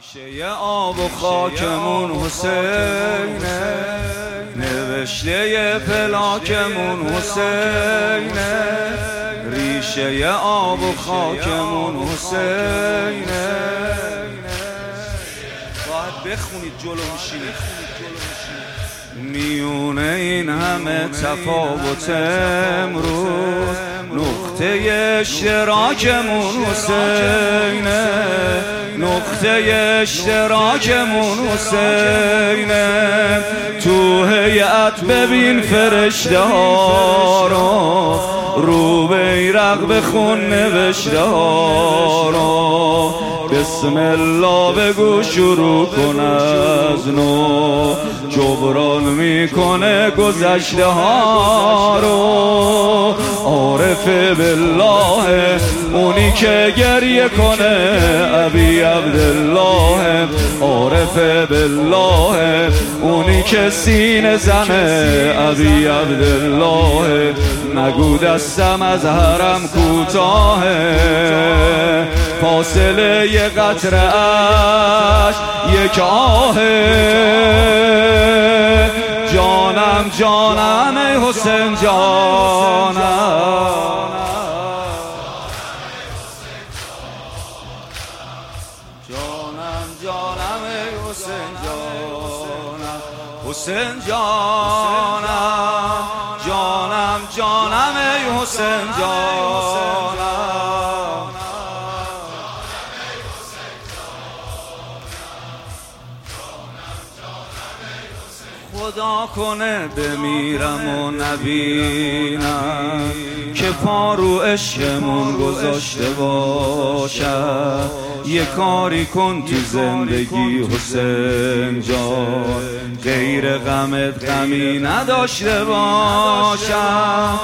ریشه آب و خاکمون حسینه، نوشته پلاکمون حسینه، ریشه آب و خاکمون حسینه. باید بخونید جلو میشینید. میونه این همه تفاوت امروز نقطه اشتراکمون حسینه، نقطه اشتراکمون حسینه. تو هیئت ببین فرشته ها رو بیرق بخون نوشته ها رو، بسم الله بگو شروع کن از نو، جبران میکنه گذشته ها رو. عارف بالله اونی که گریه کنه ابی عبدالله، عارف بالله اونی که سینه زنه ابی عبدالله. نگو دستم از حرم کوتاهه، فاصله یه قطره اش یک آهه. جانم جانم ای حسین جانم، جانم جانم ای حسین جانم، حسین جانم، جانم جانم ای حسین جانم. خدا کنه بمیرم و نبینم که پا رو عشقمون گذاشته باشم. یه کاری کن تو زندگی حسین جان، غیر غمت غمی نداشته باشم.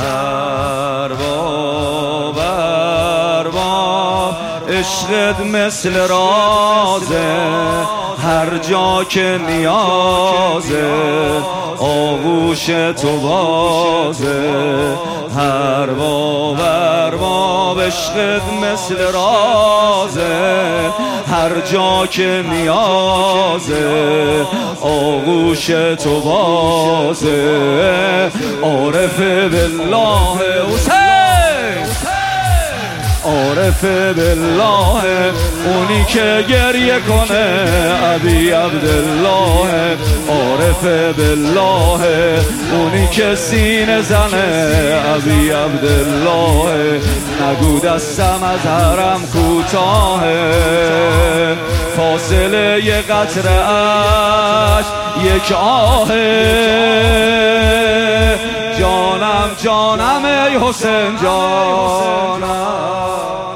ارباب ارباب عشقت مثل رازه، هر جا که نیازه آغوش تو بازه. هر باب ارباب عشقت مثل رازه، هر جا که نیازه آغوش تو بازه. عارف بالله حسین، عارف بالله اونی که گریه کنه ابی عبدالله، عارف بالله اونی که سینه زنه ابی عبدالله. نگو دستم از حرم کوتاهه، فاصله یه قطره اش یک آهه. جانم جانم ای حسین جانم.